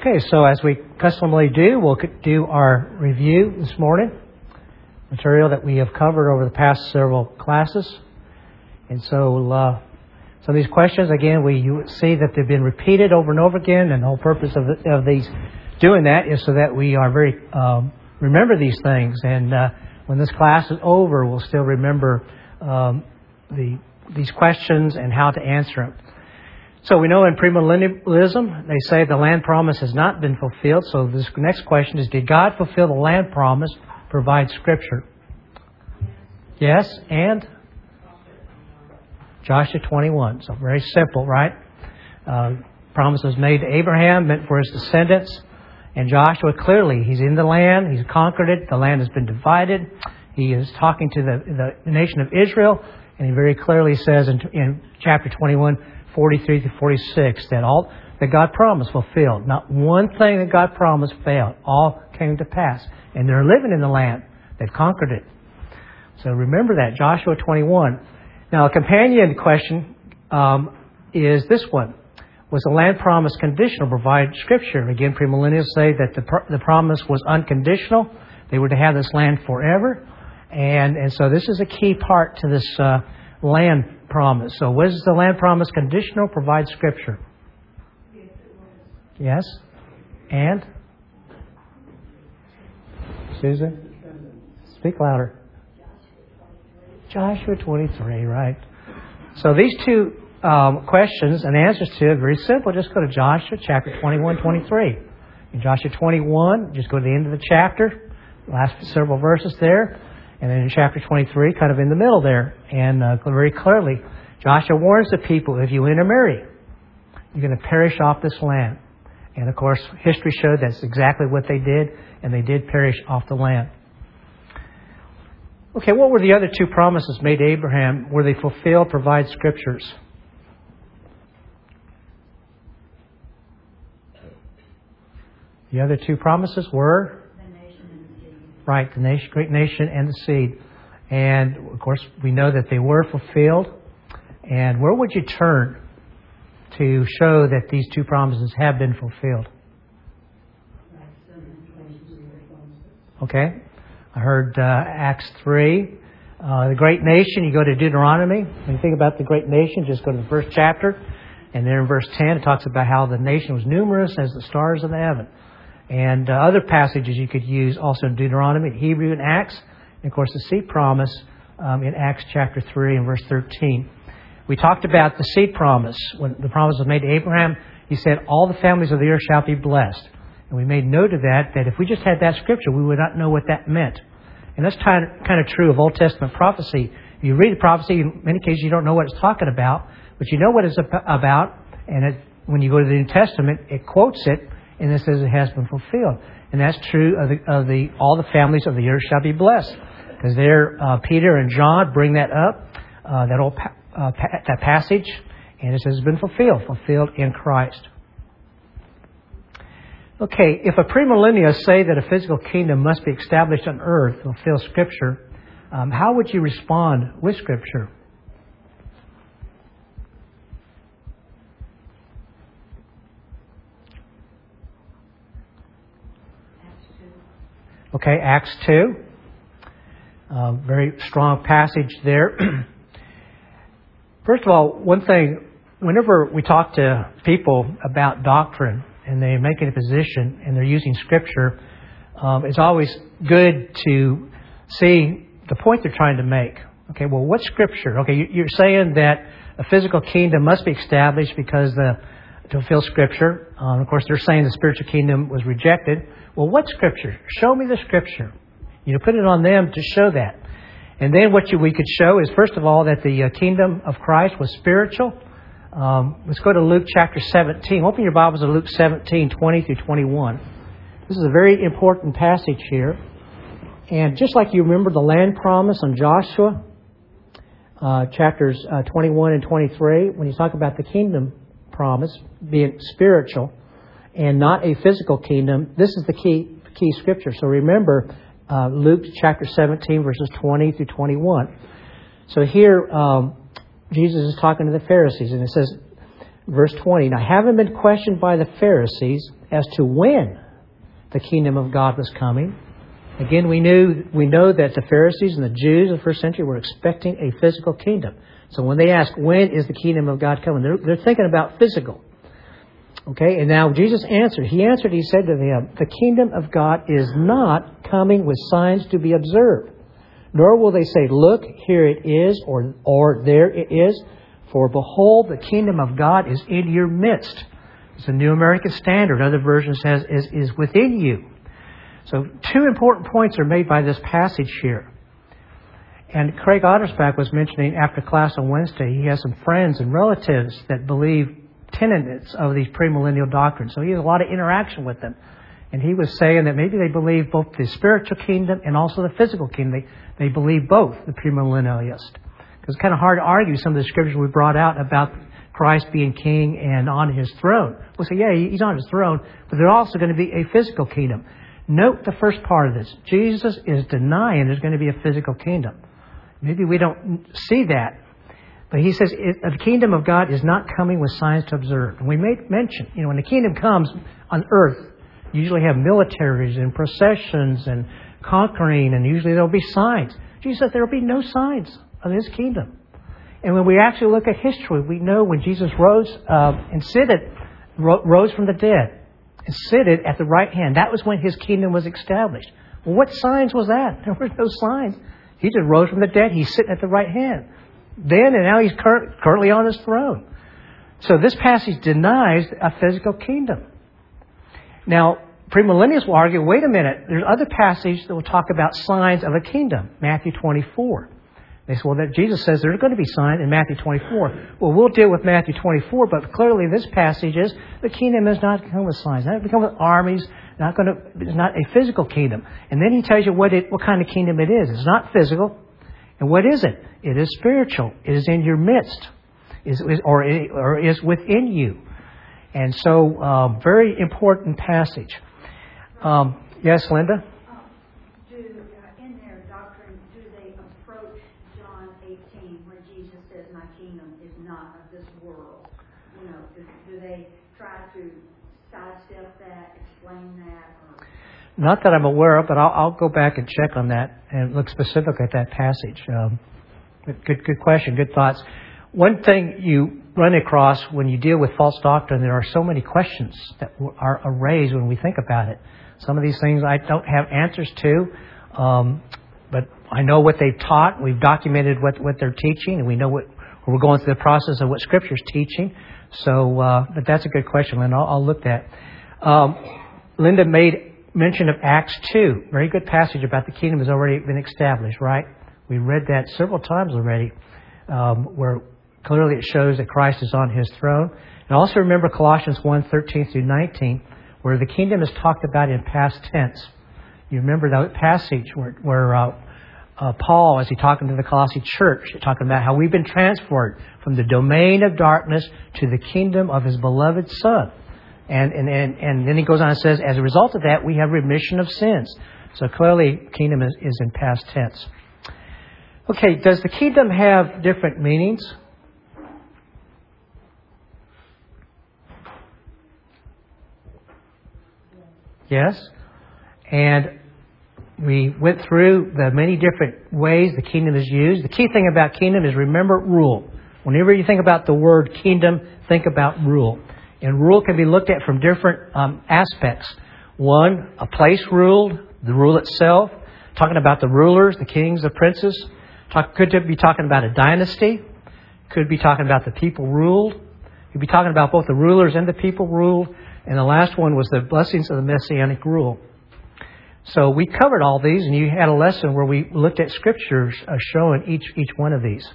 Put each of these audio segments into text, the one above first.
Okay, so as we customarily do, we'll do our review this morning. Material that we have covered over the past several classes. And so some of these questions, again, you see that they've been repeated over and over again, and the whole purpose of these doing that is so that we are very remember these things. And when this class is over, we'll still remember these questions and how to answer them. So we know in premillennialism, they say the land promise has not been fulfilled. So this next question is, did God fulfill the land promise? Provide Scripture. Yes, and Joshua 21. So very simple, right? Promise was made to Abraham, meant for his descendants. And Joshua, clearly, he's in the land. He's conquered it. The land has been divided. He is talking to the nation of Israel. And he very clearly says in chapter 21, 43 to 46, that God promised fulfilled. Not one thing that God promised failed. All came to pass. And they're living in the land. They've conquered it. So remember that, Joshua 21. Now, a companion question is this one. Was the land promise conditional? Provide Scripture. Again, premillennialists say that the promise was unconditional. They were to have this land forever. And so this is a key part to this land promise. So was the land promise conditional? Provide Scripture. Yes. And? Susan? Speak louder. Joshua 23, right. So these two questions and answers to it are very simple. Just go to Joshua chapter 21, 23. In Joshua 21, just go to the end of the chapter, last several verses there. And then in chapter 23, kind of in the middle there. And very clearly, Joshua warns the people, if you intermarry, you're going to perish off this land. And of course, history showed that's exactly what they did. And they did perish off the land. Okay, what were the other two promises made to Abraham? Were they fulfilled? Provide Scriptures. The other two promises were? The nation and the seed. Right, the nation, great nation and the seed. And, of course, we know that they were fulfilled. And where would you turn to show that these two promises have been fulfilled? Okay. I heard Acts 3. The great nation, you go to Deuteronomy. When you think about the great nation, just go to the first chapter. And there in verse 10, it talks about how the nation was numerous as the stars in the heaven. And other passages you could use also in Deuteronomy, Hebrew, and Acts. And, of course, the seed promise in Acts chapter 3 and verse 13. We talked about the seed promise. When the promise was made to Abraham, he said, all the families of the earth shall be blessed. And we made note of that if we just had that Scripture, we would not know what that meant. And that's kind of true of Old Testament prophecy. If you read the prophecy, in many cases you don't know what it's talking about, but you know what it's about. And when you go to the New Testament, it quotes it, and it says it has been fulfilled. And that's true of all the families of the earth shall be blessed. Because there, Peter and John bring that up, that passage, and it says it's been fulfilled in Christ. Okay, if a premillennialist say that a physical kingdom must be established on earth to fulfill Scripture, how would you respond with Scripture? Okay, Acts 2. Very strong passage there. First of all, one thing, whenever we talk to people about doctrine and they're making a position and they're using Scripture, it's always good to see the point they're trying to make. Okay, well, what's Scripture? Okay, you're saying that a physical kingdom must be established because to fulfill Scripture. Of course, they're saying the spiritual kingdom was rejected. Well, what's Scripture? Show me the Scripture. Put it on them to show that. And then what we could show is, first of all, that the kingdom of Christ was spiritual. Let's go to Luke chapter 17. Open your Bibles to Luke 17, 20 through 21. This is a very important passage here. And just like you remember the land promise on Joshua, chapters 21 and 23, when you talk about the kingdom promise being spiritual and not a physical kingdom, this is the key Scripture. So remember Luke chapter 17, verses 20 through 21. So here, Jesus is talking to the Pharisees, and it says, Verse 20, now having been questioned by the Pharisees as to when the kingdom of God was coming. Again, we know that the Pharisees and the Jews of the first century were expecting a physical kingdom. So when they ask, when is the kingdom of God coming? They're thinking about physical. Okay, and now Jesus answered. He said to them, the kingdom of God is not coming with signs to be observed. Nor will they say, look, here it is, or there it is. For behold, the kingdom of God is in your midst. It's a New American Standard. Other versions says is within you. So two important points are made by this passage here. And Craig Ottersbach was mentioning after class on Wednesday, he has some friends and relatives that believe tenets of these premillennial doctrines. So he has a lot of interaction with them. And he was saying that maybe they believe both the spiritual kingdom and also the physical kingdom. They believe both, the premillennialists. Because it's kind of hard to argue some of the scriptures we brought out about Christ being king and on his throne. We'll say, yeah, he's on his throne, but there's also going to be a physical kingdom. Note the first part of this. Jesus is denying there's going to be a physical kingdom. Maybe we don't see that. But he says the kingdom of God is not coming with signs to observe. And we made mention, when the kingdom comes on earth, you usually have militaries and processions and conquering, and usually there'll be signs. Jesus said there will be no signs of his kingdom. And when we actually look at history, we know when Jesus rose rose from the dead and seated at the right hand, that was when his kingdom was established. Well, what signs was that? There were no signs. He just rose from the dead. He's sitting at the right hand. Then and now he's currently on his throne. So this passage denies a physical kingdom. Now, premillennialists will argue, wait a minute, there's other passages that will talk about signs of a kingdom. Matthew 24. They say, well, that Jesus says there's going to be signs in Matthew 24. Well, we'll deal with Matthew 24, but clearly this passage is the kingdom is not going to come with signs. It's not going to come with armies. It's not a physical kingdom. And then he tells you what kind of kingdom it is. It's not physical. And what is it? It is spiritual. It is in your midst, or is within you. And so, very important passage. Yes, Linda? In their doctrine, do they approach John 18 where Jesus says, my kingdom is not of this world? Do they try to sidestep that, explain that? Or? Not that I'm aware of, but I'll go back and check on that and look specifically at that passage. Good question, good thoughts. One thing you run across when you deal with false doctrine, there are so many questions that are raised when we think about it. Some of these things I don't have answers to, but I know what they've taught. We've documented what they're teaching, and we know we're going through the process of what Scripture's teaching. So, but that's a good question, Linda. I'll look at. Linda made mention of Acts 2. Very good passage about the kingdom has already been established, right? We read that several times already, where clearly it shows that Christ is on his throne. And also remember Colossians 1:13 through 19, where the kingdom is talked about in past tense. You remember that passage where Paul, as he's talking to the Colossae church, talking about how we've been transferred from the domain of darkness to the kingdom of his beloved Son. And then he goes on and says, as a result of that, we have remission of sins. So clearly, kingdom is in past tense. Okay, does the kingdom have different meanings? Yes. And we went through the many different ways the kingdom is used. The key thing about kingdom is remember rule. Whenever you think about the word kingdom, think about rule. And rule can be looked at from different aspects. One, a place ruled, the rule itself. Talking about the rulers, the kings, the princes. Could be talking about a dynasty. Could be talking about the people ruled. Could be talking about both the rulers and the people ruled. And the last one was the blessings of the Messianic rule. So we covered all these, and you had a lesson where we looked at scriptures showing each one of these.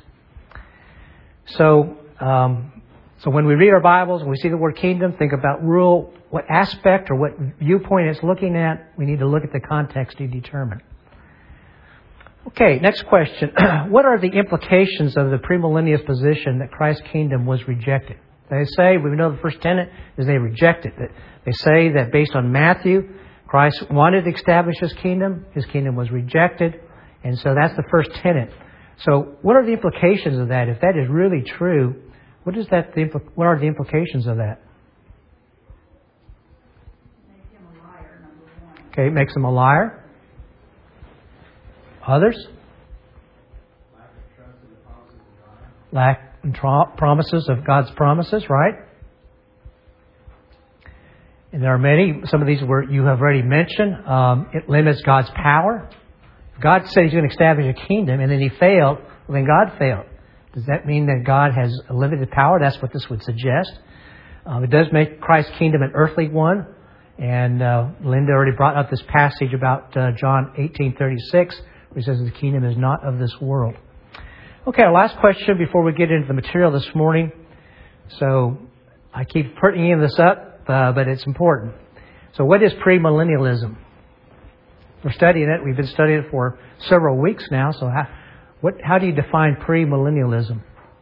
So when we read our Bibles and we see the word kingdom, think about rule, what aspect or what viewpoint it's looking at. We need to look at the context to determine. Okay, next question. What are the implications of the premillennialist position that Christ's kingdom was rejected? They say, we know the first tenet is they reject it. They say that based on Matthew, Christ wanted to establish his kingdom was rejected, and so that's the first tenet. So what are the implications of that? If that is really true, What is that? What are the implications of that? Makes him a liar, number one. Okay, it makes him a liar. Others? Lack of promises of God's promises, right? And there are many. Some of these you have already mentioned. It limits God's power. If God said He's going to establish a kingdom, and then He failed, well, then God failed. Does that mean that God has a limited power? That's what this would suggest. It does make Christ's kingdom an earthly one. And Linda already brought up this passage about John 18:36, where He says the kingdom is not of this world. Okay, our last question before we get into the material this morning. So I keep bringing this up, but it's important. So what is premillennialism? We're studying it. We've been studying it for several weeks now. So how do you define premillennialism?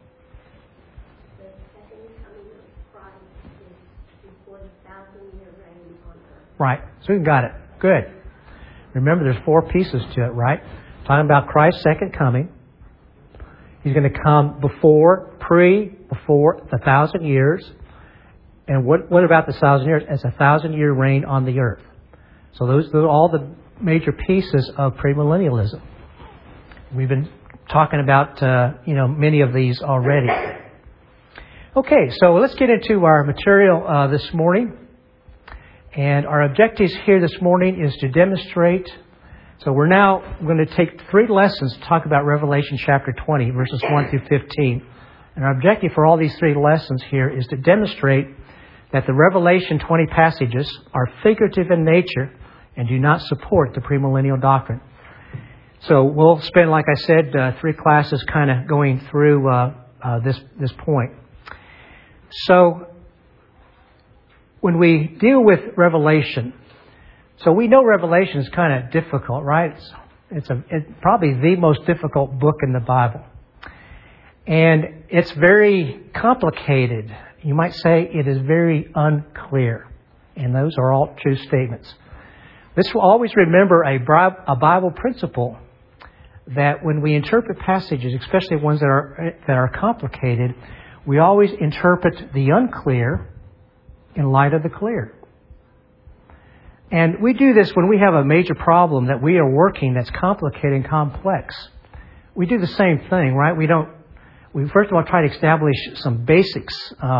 The second coming of Christ is before the 1,000-year reign on earth. Right. So we've got it. Good. Remember, there's 4 pieces to it, right? Talking about Christ's second coming. He's going to come before the 1,000 years. And what about the 1,000 years? It's a 1,000-year reign on the earth. So those are all the major pieces of premillennialism. We've been talking about many of these already. Okay, so let's get into our material this morning. And our objectives here this morning is to demonstrate. So we're now going to take 3 lessons to talk about Revelation chapter 20, verses 1 through 15. And our objective for all these 3 lessons here is to demonstrate that the Revelation 20 passages are figurative in nature and do not support the premillennial doctrine. So we'll spend, like I said, 3 classes kind of going through this point. So when we deal with Revelation, so we know Revelation is kind of difficult, right? It's probably the most difficult book in the Bible. And it's very complicated. You might say it is very unclear. And those are all true statements. This will always remember a Bible principle that when we interpret passages, especially ones that are complicated, we always interpret the unclear in light of the clear. And we do this when we have a major problem that we are working that's complicated and complex. We do the same thing, right? We first of all try to establish some basics.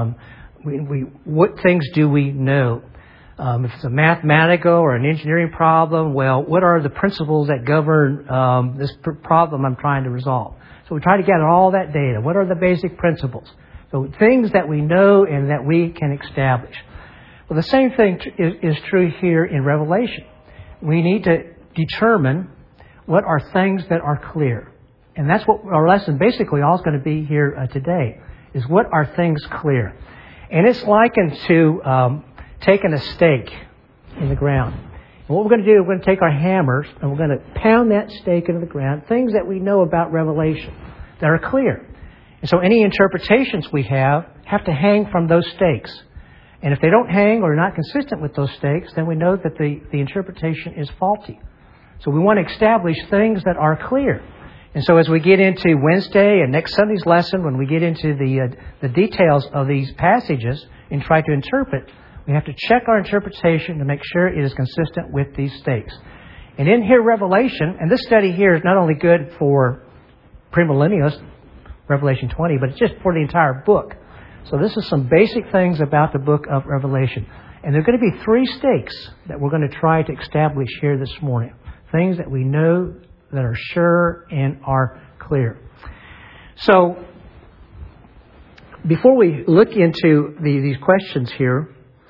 What things do we know? If it's a mathematical or an engineering problem, well, what are the principles that govern this problem I'm trying to resolve? So we try to gather all that data. What are the basic principles? So things that we know and that we can establish. Well, the same thing is true here in Revelation. We need to determine what are things that are clear. And that's what our lesson basically all is going to be here today, is what are things clear. And it's likened to taking a stake in the ground. And what we're going to do, we're going to take our hammers and we're going to pound that stake into the ground, things that we know about Revelation that are clear. And so any interpretations we have to hang from those stakes. And if they don't hang or are not consistent with those stakes, then we know that the interpretation is faulty. So we want to establish things that are clear. And so as we get into Wednesday and next Sunday's lesson, when we get into the details of these passages and try to interpret, we have to check our interpretation to make sure it is consistent with these stakes. And in here, Revelation, and this study here is not only good for premillennialists, Revelation 20, but it's just for the entire book. So this is some basic things about the book of Revelation. And there are going to be 3 stakes that we're going to try to establish here this morning. Things that we know that are sure and are clear. So before we look into these questions here,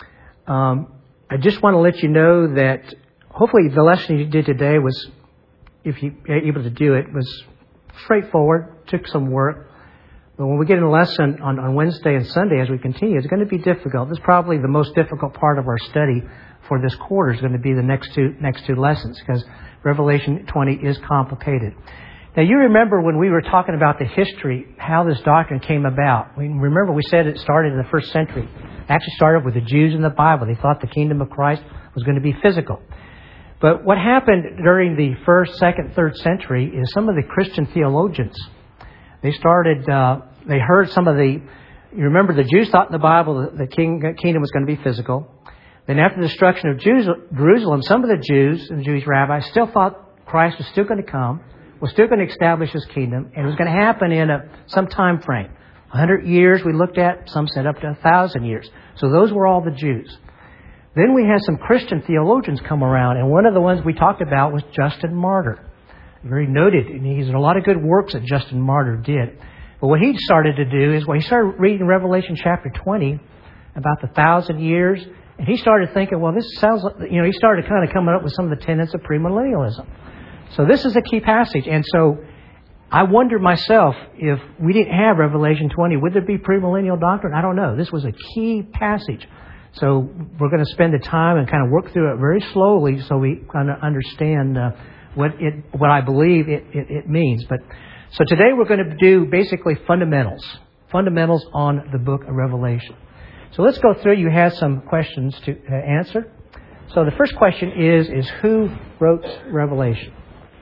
I just want to let you know that hopefully the lesson you did today was, if you were able to do it, was straightforward, took some work. But when we get in a lesson on Wednesday and Sunday as we continue, it's going to be difficult. This is probably the most difficult part of our study for this quarter is going to be the next two lessons, because Revelation 20 is complicated. Now, you remember when we were talking about the history, how this doctrine came about. Remember we said it started in the first century. It actually started with the Jews in the Bible. They thought the kingdom of Christ was going to be physical. But what happened during the first, second, third century is some of the Christian theologians, they heard some of the you remember the Jews thought in the Bible that the kingdom was going to be physical. Then after the destruction of Jerusalem, some of the Jews and the Jewish rabbis still thought Christ was still going to come, was still going to establish His kingdom, and it was going to happen in some time frame. 100 years we looked at, some said up to 1,000 years. So those were all the Jews. Then we had some Christian theologians come around, and one of the ones we talked about was Justin Martyr. Very noted, and he's a lot of good works that Justin Martyr did. But what he started to do is, he started reading Revelation chapter 20 about the 1,000 years, and he started thinking, well, this sounds like, he started kind of coming up with some of the tenets of premillennialism. So this is a key passage. And so I wondered myself, if we didn't have Revelation 20, would there be premillennial doctrine? I don't know. This was a key passage. So we're going to spend the time and kind of work through it very slowly so we kind of understand what I believe it means. So today we're going to do basically fundamentals on the book of Revelation. So let's go through. You have some questions to answer. So the first question is who wrote Revelation?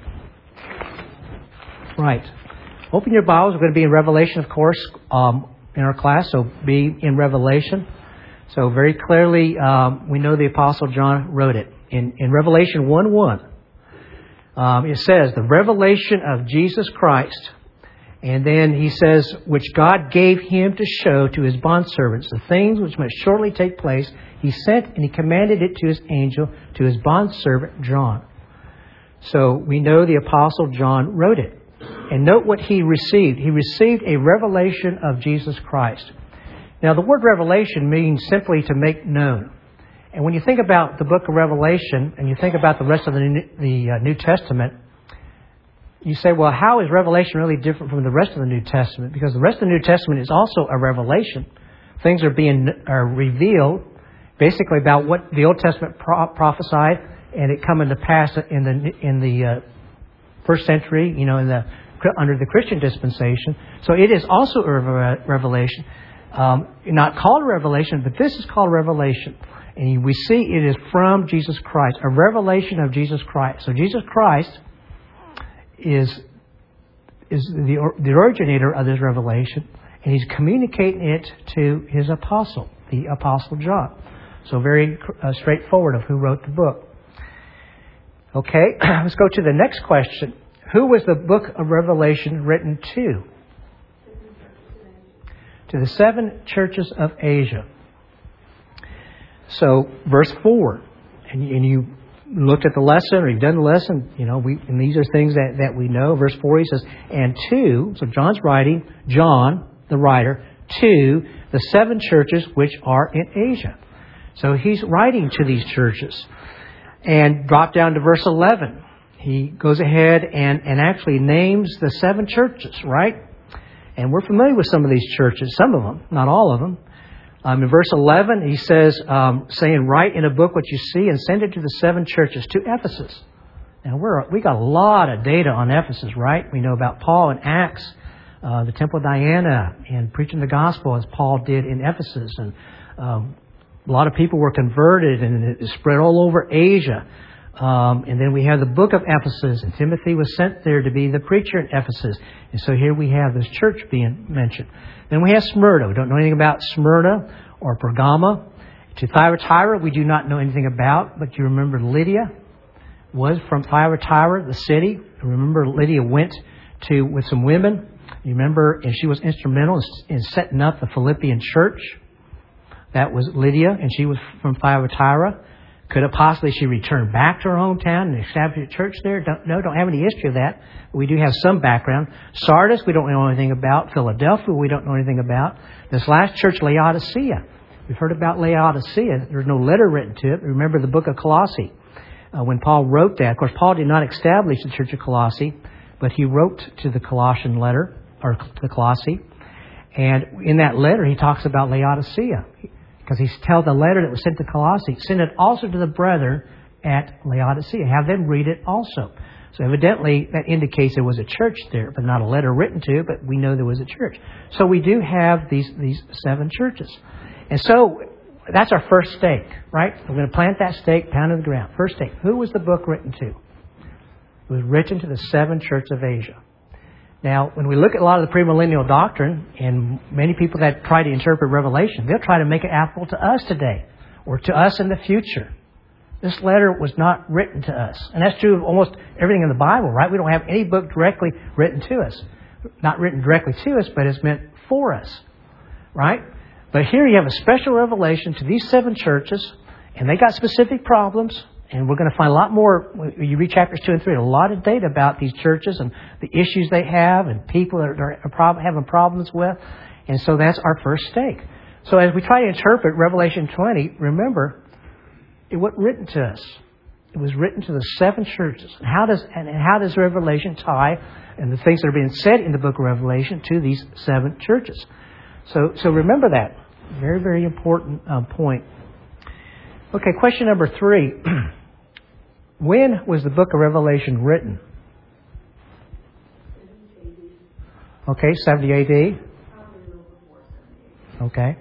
Right. Open your Bibles. We're going to be in Revelation, of course, in our class. So be in Revelation. So very clearly, we know the Apostle John wrote it. In Revelation 1:1, it says, the revelation of Jesus Christ. And then he says, which God gave Him to show to His bondservants the things which must shortly take place. He sent and He commanded it to His angel, to His bondservant John. So we know the Apostle John wrote it. And note what he received. He received a revelation of Jesus Christ. Now, the word revelation means simply to make known. And when you think about the book of Revelation and you think about the rest of the New Testament, you say, well, how is Revelation really different from the rest of the New Testament? Because the rest of the New Testament is also a revelation. Things are revealed basically about what the Old Testament prophesied, and it coming to pass in the first century, under the Christian dispensation. So it is also a revelation. Not called a revelation, but this is called revelation. And we see it is from Jesus Christ, a revelation of Jesus Christ. So Jesus Christ is the originator of this revelation, and He's communicating it to His apostle, the Apostle John. So very straightforward of who wrote the book. Okay, let's go to the next question. Who was the book of Revelation written to? To the 7 churches of Asia. So, verse 4, and you looked at the lesson, or you've done the lesson, and these are things that we know. Verse 4, he says, and to, so John's writing, John, the writer, to the 7 churches which are in Asia. So he's writing to these churches. And drop down to verse 11. He goes ahead and actually names the 7 churches, right? And we're familiar with some of these churches, some of them, not all of them. In verse 11, he says, saying, write in a book what you see and send it to the 7 churches, to Ephesus. Now, we got a lot of data on Ephesus, right? We know about Paul in Acts, the Temple of Diana, and preaching the gospel as Paul did in Ephesus. And a lot of people were converted, and it spread all over Asia. And then we have the book of Ephesus, and Timothy was sent there to be the preacher in Ephesus. And so here we have this church being mentioned. Then we have Smyrna. We don't know anything about Smyrna or Pergama. To Thyatira, we do not know anything about, but you remember Lydia was from Thyatira, the city. Remember Lydia went with some women. You remember, and she was instrumental in setting up the Philippian church. That was Lydia, and she was from Thyatira. Could have possibly she returned back to her hometown and established a church there? Don't have any history of that. We do have some background. Sardis, we don't know anything about. Philadelphia, we don't know anything about. This last church, Laodicea. We've heard about Laodicea. There's no letter written to it. Remember the book of Colossae. When Paul wrote that, of course, Paul did not establish the church of Colossae, but he wrote to the Colossian letter, or the Colossae. And in that letter, he talks about Laodicea. Because he tells the letter that was sent to Colossae, send it also to the brethren at Laodicea. Have them read it also. So evidently that indicates there was a church there, but not a letter written to, but we know there was a church. So we do have these 7 churches. And so that's our first stake, right? We're going to plant that stake down in the ground. First stake. Who was the book written to? It was written to the 7 churches of Asia. Now, when we look at a lot of the premillennial doctrine, and many people that try to interpret Revelation, they'll try to make it applicable to us today or to us in the future. This letter was not written to us. And that's true of almost everything in the Bible, right? We don't have any book directly written to us. Not written directly to us, but it's meant for us, right? But here you have a special revelation to these 7 churches, and they got specific problems. And we're going to find a lot more, when you read chapters 2 and 3, a lot of data about these churches and the issues they have and people that are having problems with. And so that's our first stake. So as we try to interpret Revelation 20, remember, it wasn't written to us. It was written to the 7 churches. And how does Revelation tie and the things that are being said in the book of Revelation to these 7 churches? So remember that. Very, very important point. Okay, question number 3. When was the book of Revelation written? Okay, 70 A.D. Okay.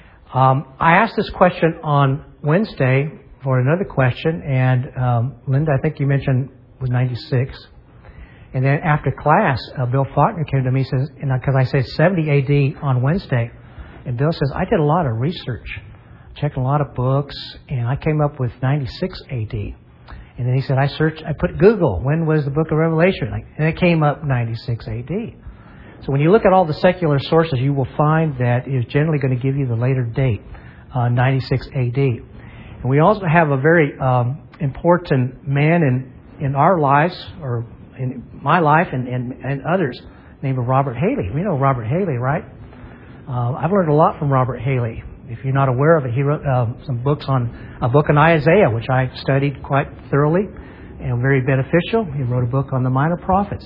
I asked this question on Wednesday for another question, and Linda, I think you mentioned was 96. And then after class, Bill Faulkner came to me and says, because I said 70 A.D. on Wednesday, and Bill says, I did a lot of research, checked a lot of books, and I came up with 96 A.D. And then he said, I put Google, when was the book of Revelation? And it came up 96 A.D. So when you look at all the secular sources, you will find that it's generally going to give you the later date, 96 A.D. And we also have a very important man in our lives, or in my life and others, named Robert Haley. We know Robert Haley, right? I've learned a lot from Robert Haley. If you're not aware of it, he wrote some books on a book on Isaiah, which I studied quite thoroughly and very beneficial. He wrote a book on the minor prophets.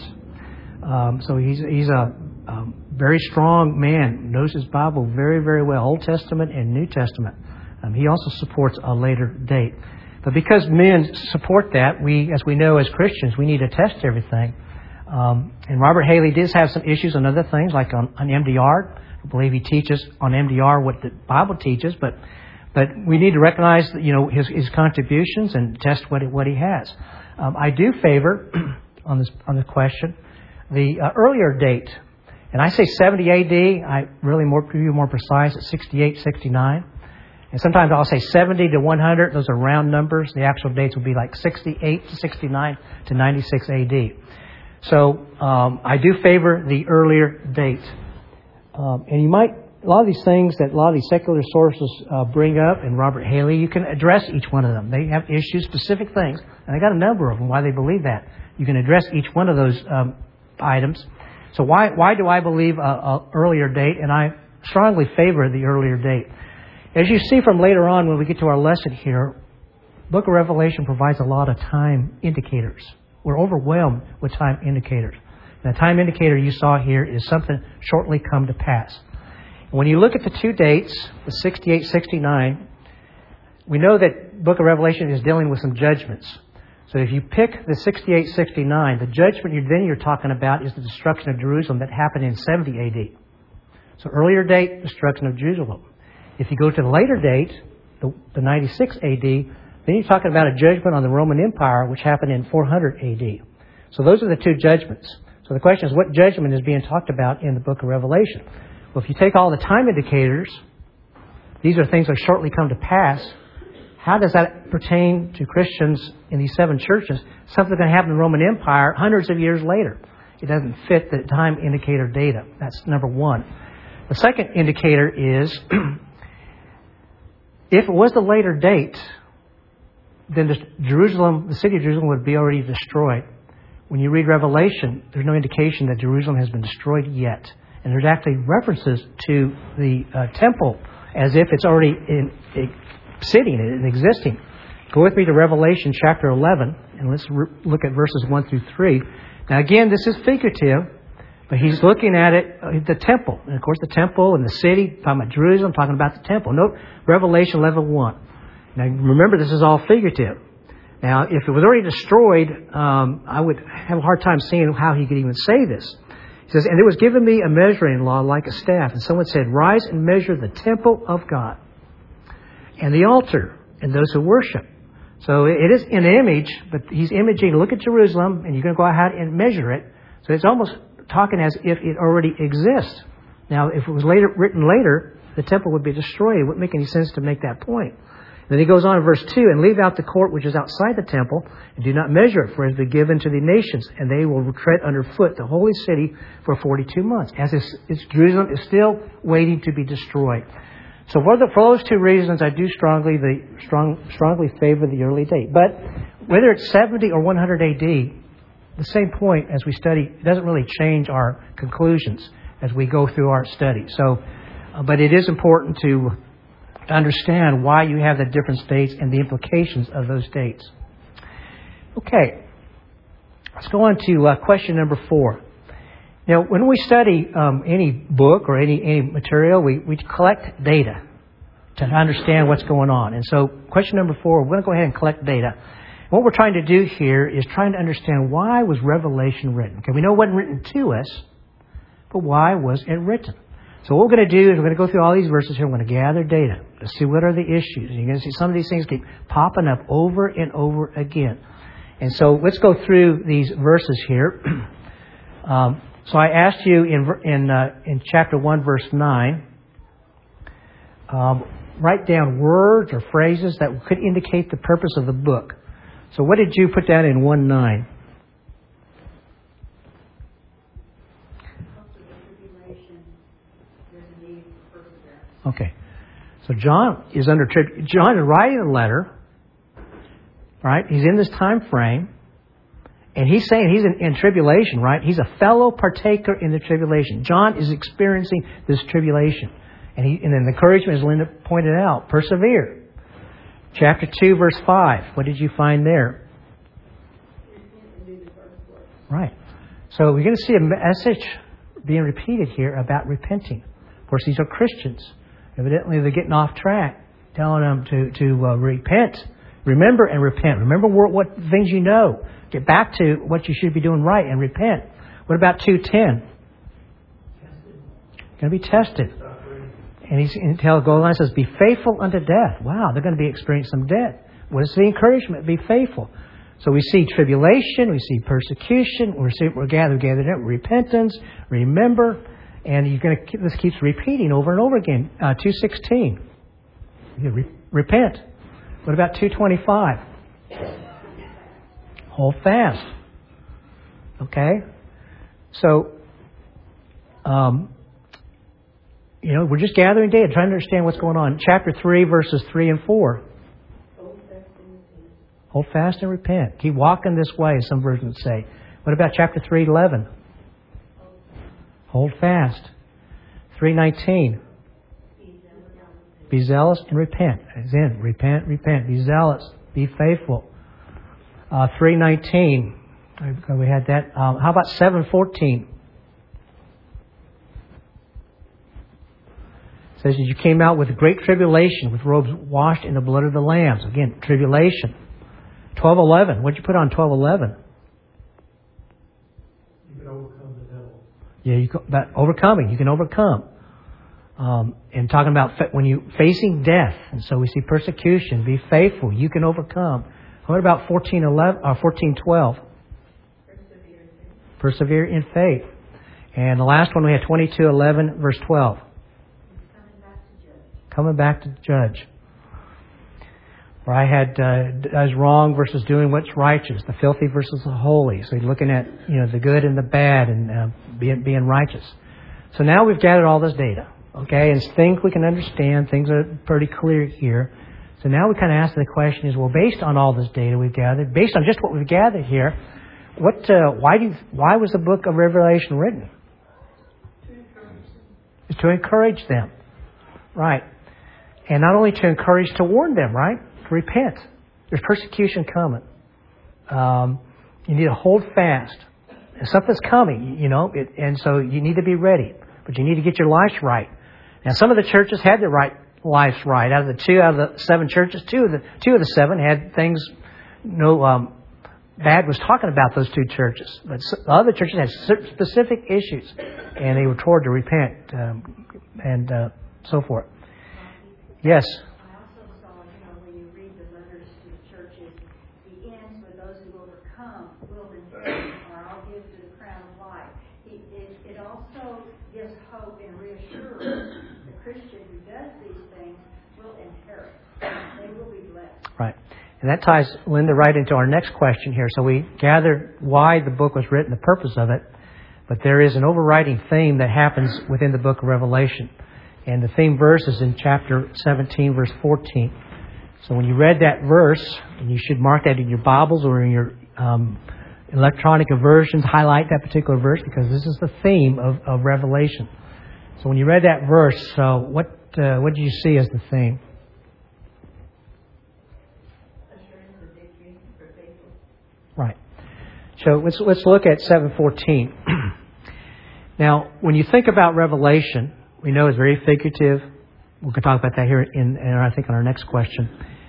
So he's a very strong man, knows his Bible very, very well, Old Testament and New Testament. He also supports a later date. But because men support that, as we know as Christians, we need to test everything. And Robert Haley does have some issues on other things, like on MDR. I believe he teaches on MDR what the Bible teaches, but we need to recognize his contributions and test what he has. I do favor on the question the earlier date, and I say 70 A.D. I really be more precise at 68, 69, and sometimes I'll say 70 to 100. Those are round numbers. The actual dates will be like 68 to 69 to 96 A.D. So I do favor the earlier date. And a lot of these things that a lot of these secular sources bring up, and Robert Haley, you can address each one of them. They have issues, specific things, and they got a number of them, why they believe that. You can address each one of those items. So why do I believe a earlier date? And I strongly favor the earlier date. As you see from later on when we get to our lesson here, the book of Revelation provides a lot of time indicators. We're overwhelmed with time indicators. And the time indicator you saw here is something shortly come to pass. When you look at the 2 dates, the 68, 69, we know that the book of Revelation is dealing with some judgments. So if you pick the 68, 69, the judgment you're talking about is the destruction of Jerusalem that happened in 70 A.D. So earlier date, destruction of Jerusalem. If you go to the later date, the 96 A.D., then you're talking about a judgment on the Roman Empire, which happened in 400 A.D. So those are the 2 judgments. So the question is, what judgment is being talked about in the book of Revelation? Well, if you take all the time indicators, these are things that shortly come to pass. How does that pertain to Christians in these 7 churches? Something going to happen in the Roman Empire hundreds of years later. It doesn't fit the time indicator data. That's number one. The second indicator is, if it was the later date, then the city of Jerusalem would be already destroyed. When you read Revelation, there's no indication that Jerusalem has been destroyed yet. And there's actually references to the temple as if it's already sitting and existing. Go with me to Revelation chapter 11, and let's look at verses 1 through 3. Now again, this is figurative, but he's looking at it, the temple. And of course the temple and the city, talking about Jerusalem, talking about the temple. Note Revelation 11:1. Now remember, this is all figurative. Now, if it was already destroyed, I would have a hard time seeing how he could even say this. He says, and it was given me a measuring rod like a staff. And someone said, rise and measure the temple of God and the altar and those who worship. So it is an image, but he's imaging. Look at Jerusalem, and you're going to go ahead and measure it. So it's almost talking as if it already exists. Now, if it was written later, the temple would be destroyed. It wouldn't make any sense to make that point. Then he goes on in verse 2, and leave out the court which is outside the temple, and do not measure it, for it has been given to the nations, and they will tread underfoot the holy city for 42 months. As Jerusalem is still waiting to be destroyed. So for those two reasons, I do strongly favor the early date. But whether it's 70 or 100 AD, the same point as we study, it doesn't really change our conclusions as we go through our study. So, but it is important to understand why you have the different dates and the implications of those dates. Okay, let's go on to question number 4. Now, when we study any book or any material, we collect data to understand what's going on. And so question number 4, we're going to go ahead and collect data. What we're trying to do here is trying to understand why was Revelation written. Okay, we know it wasn't written to us, but why was it written? So what we're going to do is we're going to go through all these verses here. We're going to gather data to see what are the issues. And you're going to see some of these things keep popping up over and over again. And so let's go through these verses here. So I asked you in chapter 1, verse 9, write down words or phrases that could indicate the purpose of the book. So what did you put down in 1:9? Okay. So John is writing a letter, right? He's in this time frame, and he's saying he's in tribulation, right? He's a fellow partaker in the tribulation. John is experiencing this tribulation. And then the encouragement, as Linda pointed out, persevere. Chapter 2, verse 5. What did you find there? Right. So we're going to see a message being repeated here about repenting. Of course, these are Christians. Evidently, they're getting off track, telling them to repent. Remember and repent. Remember what things you know. Get back to what you should be doing right and repent. What about 2:10? Going to be tested. And he's until the line says, be faithful unto death. Wow, they're going to be experiencing some death. What is the encouragement? Be faithful. So we see tribulation, we see persecution, we're gathered up, repentance, remember, and this keeps repeating over and over again. 2:16, repent. What about 2:25? Hold fast. Okay, so we're just gathering data, trying to understand what's going on. Chapter 3, verses 3 and 4. Hold fast and repent. Keep walking this way, some versions say. What about chapter 3:11? Hold fast. 3:19. Be zealous and repent. As in, repent. Be zealous. Be faithful. 3:19. We had that. How about 7:14? It says, you came out with great tribulation, with robes washed in the blood of the lambs. Again, tribulation. 12:11. What'd you put on 12:11? You can overcome the devil. Yeah, overcoming. You can overcome. And talking about when you facing death, and so we see persecution. Be faithful. You can overcome. What about 14:12? Persevere in faith. And the last one we had 22:11, verse 12. Coming back to judge. Where I had does wrong versus doing what's righteous, the filthy versus the holy. So you're looking at the good and the bad and being righteous. So now we've gathered all this data, okay, and things we can understand. Things are pretty clear here. So now we kind of ask the question is, well, based on all this data we've gathered, based on just what we've gathered here, why was the book of Revelation written? It's to encourage them, right? And not only to encourage, to warn them, right? To repent. There's persecution coming. You need to hold fast. Something's coming, and so you need to be ready. But you need to get your lives right. Now, some of the churches had their lives right. Out of the 7 churches, two of the 7 had things. Bad was talking about those 2 churches, but the other churches had specific issues, and they were told to repent and so forth. Yes. I also saw, when you read the letters to the churches, the ends with those who overcome will inherit, or I'll give to the crown of life. it also gives hope and reassurance. The Christian who does these things will inherit. They will be blessed. Right. And that ties, Linda, right into our next question here. So we gathered why the book was written, the purpose of it. But there is an overriding theme that happens within the book of Revelation. And the theme verse is in chapter 17, verse 14. So when you read that verse, and you should mark that in your Bibles or in your electronic versions, highlight that particular verse because this is the theme of Revelation. So when you read that verse, what did you see as the theme? Right. So let's look at 7:14. Now, when you think about Revelation, we know it's very figurative. We can talk about that here in I think on our next question.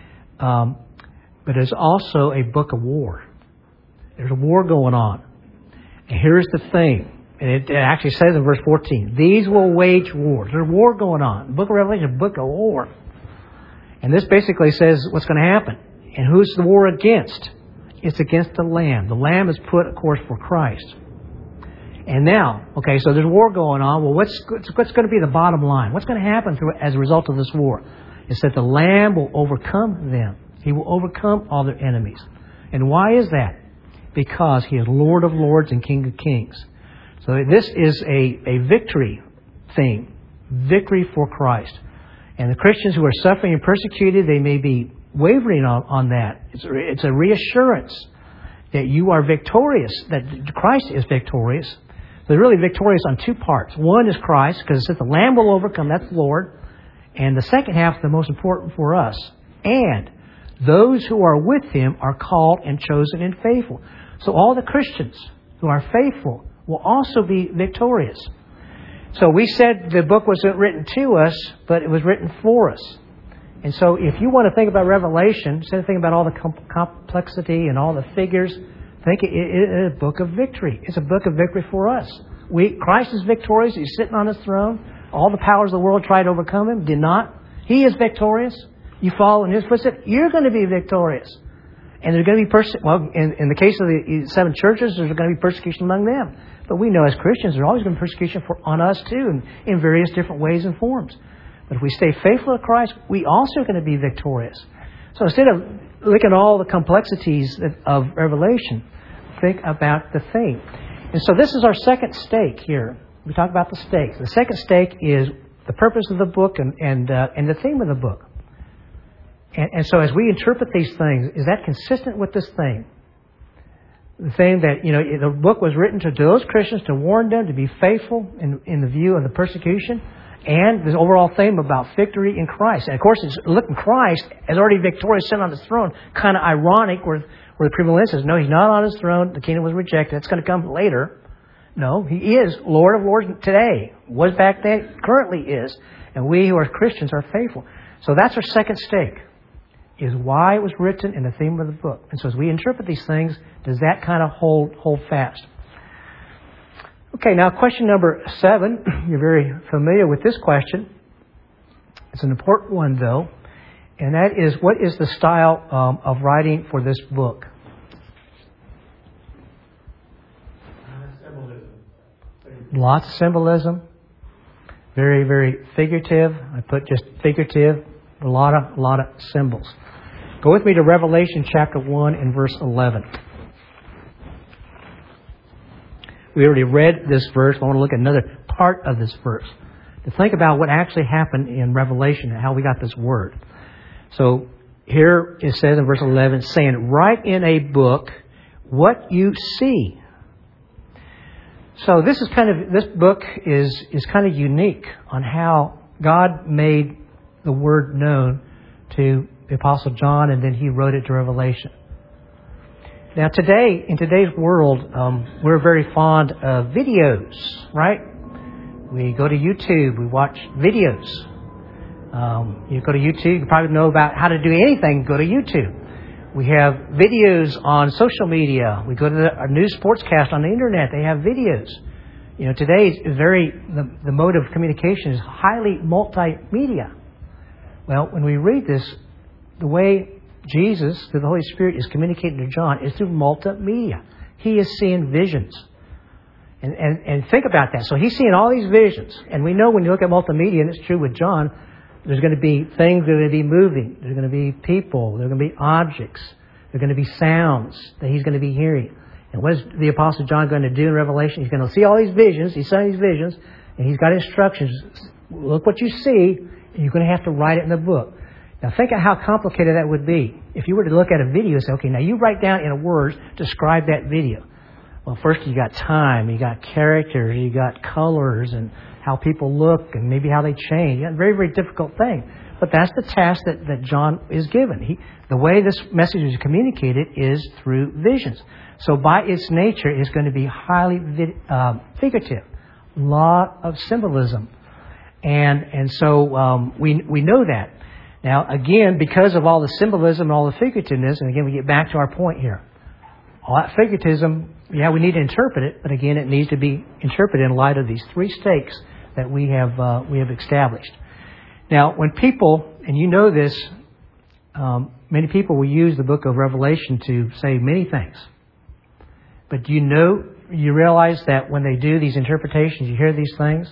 But it's also a book of war. There's a war going on. And here's the thing. And it actually says in verse 14, these will wage war. There's a war going on. The book of Revelation is a book of war. And this basically says what's going to happen. And who's the war against? It's against the Lamb. The Lamb is put, of course, for Christ. And now, okay, so there's war going on. Well, what's going to be the bottom line? What's going to happen as a result of this war? It's that the Lamb will overcome them. He will overcome all their enemies. And why is that? Because He is Lord of Lords and King of Kings. So this is a victory theme. Victory for Christ. And the Christians who are suffering and persecuted, they may be wavering on that. It's a reassurance that you are victorious, that Christ is victorious. So they're really victorious on two parts. One is Christ, because it says the Lamb will overcome, that's the Lord. And the second half is the most important for us. And those who are with Him are called and chosen and faithful. So all the Christians who are faithful will also be victorious. So we said the book wasn't written to us, but it was written for us. And so if you want to think about Revelation, instead of thinking about all the complexity and all the figures, think it is a book of victory. It's a book of victory for us. Christ is victorious. He's sitting on His throne. All the powers of the world tried to overcome Him, did not. He is victorious. You follow in His footsteps, you're going to be victorious. And there's going to be in the case of the 7 churches, there's going to be persecution among them. But we know as Christians, there's always going to be persecution on us too, in various different ways and forms. But if we stay faithful to Christ, we also are going to be victorious. So instead of looking at all the complexities of Revelation, think about the theme. And so this is our second stake here. We talk about the stakes. The second stake is the purpose of the book and the theme of the book. And so as we interpret these things, is that consistent with this theme? The thing that, the book was written to those Christians to warn them to be faithful in the view of the persecution. And the overall theme about victory in Christ. And of course, it's looking Christ as already victorious, sitting on His throne. Kind of ironic where the premillennialist says, no, He's not on His throne. The kingdom was rejected. It's going to come later. No, He is Lord of Lords today. Was back then, currently is. And we who are Christians are faithful. So that's our second stake, is why it was written in the theme of the book. And so as we interpret these things, does that kind of hold fast? Okay, now question number 7. You're very familiar with this question. It's an important one, though. And that is, what is the style of writing for this book? Symbolism. Lots of symbolism. Very, very figurative. I put just figurative. A lot of symbols. Go with me to Revelation chapter 1 and verse 11. We already read this verse. I want to look at another part of this verse to think about what actually happened in Revelation and how we got this word. So here it says in verse 11, saying, write in a book what you see. So this book is kind of unique on how God made the word known to the Apostle John, and then he wrote it to Revelation. Now today, in today's world, we're very fond of videos, right? We go to YouTube, we watch videos. You go to YouTube, you probably know about how to do anything, go to YouTube. We have videos on social media. We go to our news sportscast on the internet, they have videos. Today is the mode of communication is highly multimedia. Well, when we read this, the way Jesus, through the Holy Spirit, is communicating to John is through multimedia. He is seeing visions. And think about that. So he's seeing all these visions. And we know when you look at multimedia, and it's true with John, there's going to be things that are going to be moving. There's going to be people. There's going to be objects. There's going to be sounds that he's going to be hearing. And what is the Apostle John going to do in Revelation? He's going to see all these visions. He's seeing these visions. And he's got instructions. Look what you see. And you're going to have to write it in the book. Now think of how complicated that would be. If you were to look at a video and say, okay, now you write down in a word, describe that video. Well, first you got time, you got characters, you got colors and how people look and maybe how they change. A very, very difficult thing. But that's the task that John is given. The way this message is communicated is through visions. So by its nature, it's going to be highly figurative. A lot of symbolism. And so we know that. Now, again, because of all the symbolism and all the figurativeness, and again, we get back to our point here. All that figuratism, yeah, we need to interpret it, but again, it needs to be interpreted in light of these three stakes that we have established. Now, when people, and you know this, many people will use the book of Revelation to say many things. But do you realize that when they do these interpretations, you hear these things,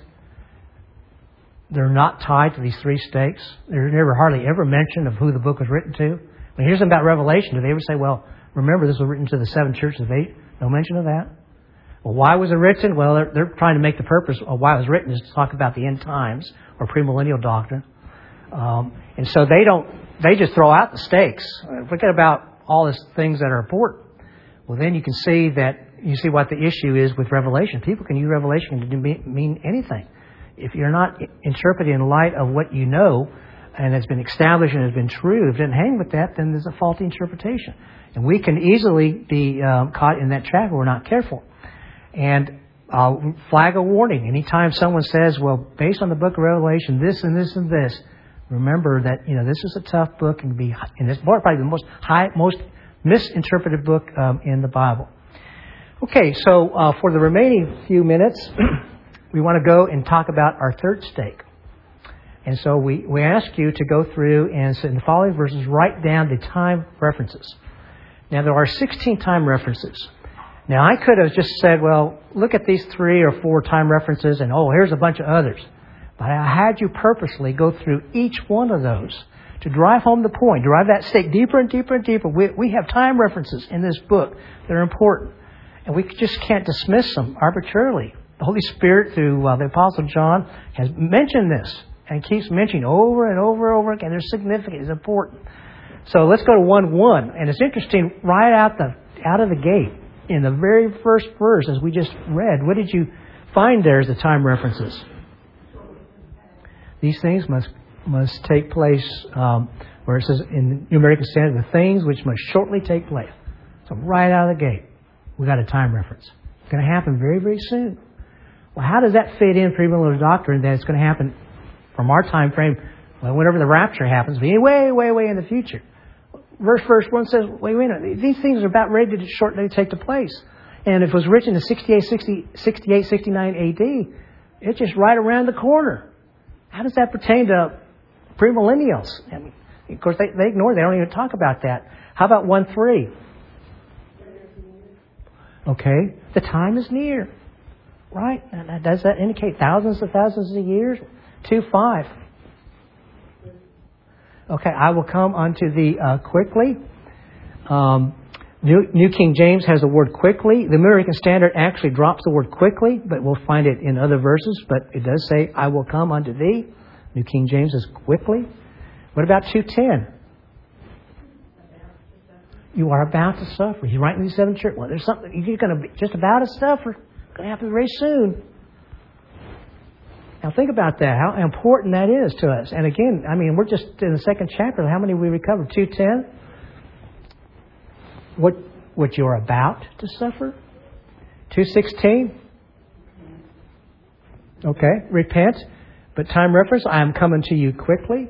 they're not tied to these three stakes. They're never hardly ever mentioned of who the book was written to. When you hear something about Revelation, do they ever say, well, remember this was written to the seven churches of Asia? No mention of that. Well, why was it written? Well, they're trying to make the purpose of why it was written is to talk about the end times or premillennial doctrine. And so they just throw out the stakes. Forget about all these things that are important. Well, then you can see what the issue is with Revelation. People can use Revelation to mean anything. If you're not interpreting in light of what you know and has been established and has been true, if it didn't hang with that, then there's a faulty interpretation. And we can easily be caught in that trap if we're not careful. And I'll flag a warning. Anytime someone says, well, based on the book of Revelation, this and this and this, remember that, this is a tough book and it's probably the most misinterpreted book in the Bible. Okay, so for the remaining few minutes, we want to go and talk about our third stake. And so we ask you to go through and in the following verses, write down the time references. Now, there are 16 time references. Now, I could have just said, well, look at these 3 or 4 time references and, here's a bunch of others. But I had you purposely go through each one of those to drive home the point, drive that stake deeper and deeper and deeper. We have time references in this book that are important. And we just can't dismiss them arbitrarily. The Holy Spirit, through the Apostle John, has mentioned this and keeps mentioning over and over and over again. They're significant. It's important. So let's go to 1:1. And it's interesting, right out of the gate, in the very first verse, as we just read, what did you find there as the time references? These things must take place, where it says in New American Standard, the things which must shortly take place. So right out of the gate, we got a time reference. It's going to happen very, very soon. Well, how does that fit in premillennial doctrine that it's going to happen from our time frame, whenever the rapture happens, being way, way, way in the future? Verse 1 says, wait a minute, these things are about ready to shortly take to place. And if it was written in 68, 69 AD, it's just right around the corner. How does that pertain to premillennials? I mean, of course, they ignore it. They don't even talk about that. How about 1:3? Okay, the time is near. Right? Now, does that indicate thousands of years? 2:5. Okay, I will come unto thee quickly. New King James has the word quickly. The American Standard actually drops the word quickly, but we'll find it in other verses. But it does say, I will come unto thee. New King James says quickly. What about 2:10? You are about to suffer. He's writing these 7 churches. Well, there's something, you're going to be just about to suffer. It's going to happen very soon. Now think about that, how important that is to us. And again, we're just in the second chapter. How many we recovered? 2:10? What you're about to suffer? 2:16? Okay, repent. But time reference, I am coming to you quickly.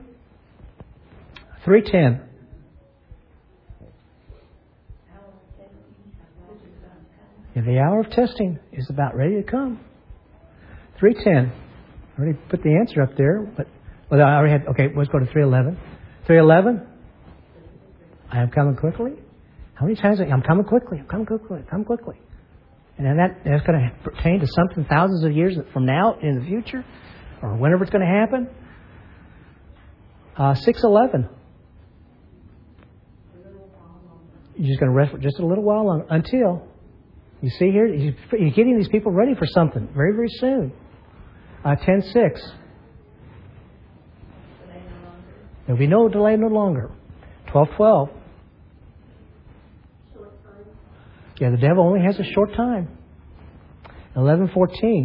3:10. Yeah, the hour of testing is about ready to come. 3:10. I already put the answer up there, but I already had. Okay, let's go to 3:11. 3:11. I am coming quickly. How many times? I'm coming quickly. I'm coming quickly. I'm coming quickly. And that's going to pertain to something thousands of years from now in the future, or whenever it's going to happen. 6:11. You're just going to rest for just a little while longer until you see here you're getting these people ready for something very, very soon. 10:6. There'll be no delay no longer. 12:12. Yeah, the devil only has a short time. 11:14.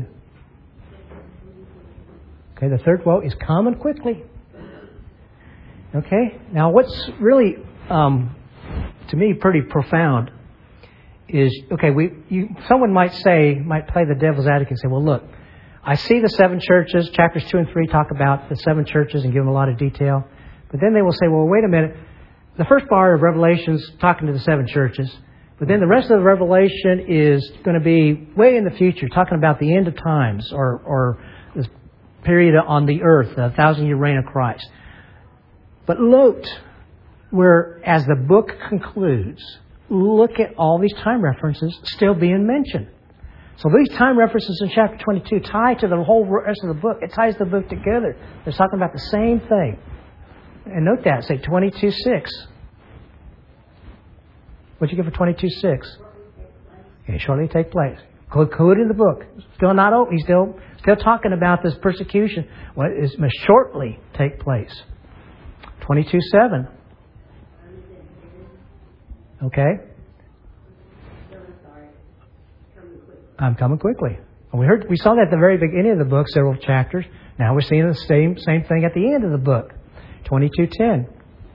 Okay, the third woe is coming quickly. Okay, now what's really, to me, pretty profound is, okay, someone might play the devil's advocate and say, well, look, I see the 7 churches, chapters 2 and 3 talk about the 7 churches and give them a lot of detail. But then they will say, well, wait a minute. The first part of Revelation's talking to the 7 churches. But then the rest of the Revelation is going to be way in the future, talking about the end of times or this period on the earth, the 1,000-year reign of Christ. But note where, as the book concludes, look at all these time references still being mentioned. So these time references in chapter 22 tie to the whole rest of the book. It ties the book together. They're talking about the same thing. And note that. Say 22:6. What'd you give for 22:6? Okay, shortly take place. Included in the book. Still not open. He's still talking about this persecution. What is must shortly take place. 22:7. Okay. I'm coming quickly. We saw that at the very beginning of the book, several chapters. Now we're seeing the same thing at the end of the book. 22:10.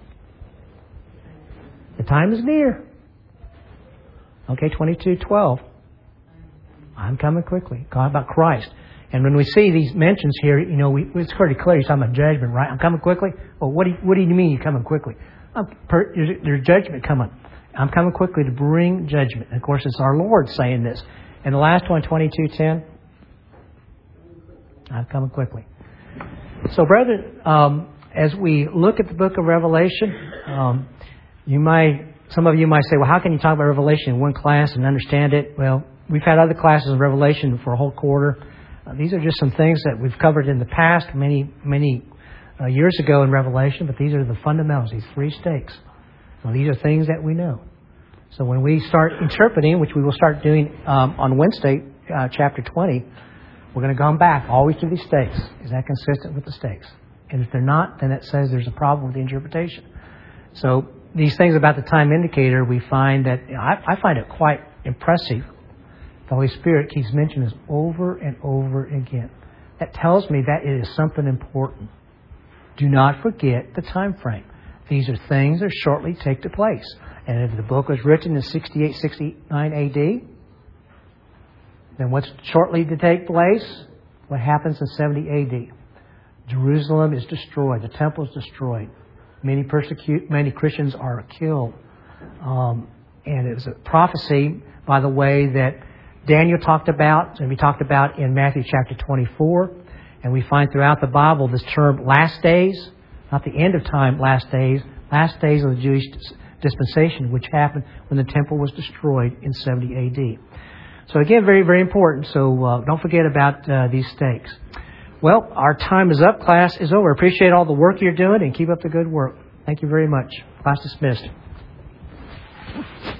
The time is near. Okay, 22:12. I'm coming quickly. God about Christ. And when we see these mentions here, it's pretty clear. He's talking about judgment, right? I'm coming quickly. Well, what do you mean you're coming quickly? There's judgment coming. I'm coming quickly to bring judgment. And of course, it's our Lord saying this. And the last one, 22:10. I'm coming quickly. So, brethren, as we look at the book of Revelation, some of you might say, well, how can you talk about Revelation in one class and understand it? Well, we've had other classes of Revelation for a whole quarter. These are just some things that we've covered in the past, many years ago in Revelation, but these are the fundamentals, these 3 stakes. So these are things that we know. So when we start interpreting, which we will start doing on Wednesday, chapter 20, we're going to come back always to these stakes. Is that consistent with the stakes? And if they're not, then it says there's a problem with the interpretation. So these things about the time indicator, we find that, I find it quite impressive. The Holy Spirit keeps mentioning this over and over again. That tells me that it is something important. Do not forget the time frame. These are things that shortly take to place. And if the book was written in 68, 69 AD, then what's shortly to take place? What happens in 70 AD? Jerusalem is destroyed. The temple is destroyed. Many Christians are killed. And it was a prophecy, by the way, that Daniel talked about, and we talked about in Matthew chapter 24. And we find throughout the Bible this term last days, not the end of time, last days of the Jewish dispensation, which happened when the temple was destroyed in 70 AD. So again, very, very important. So don't forget about these stakes. Well, our time is up. Class is over. Appreciate all the work you're doing and keep up the good work. Thank you very much. Class dismissed.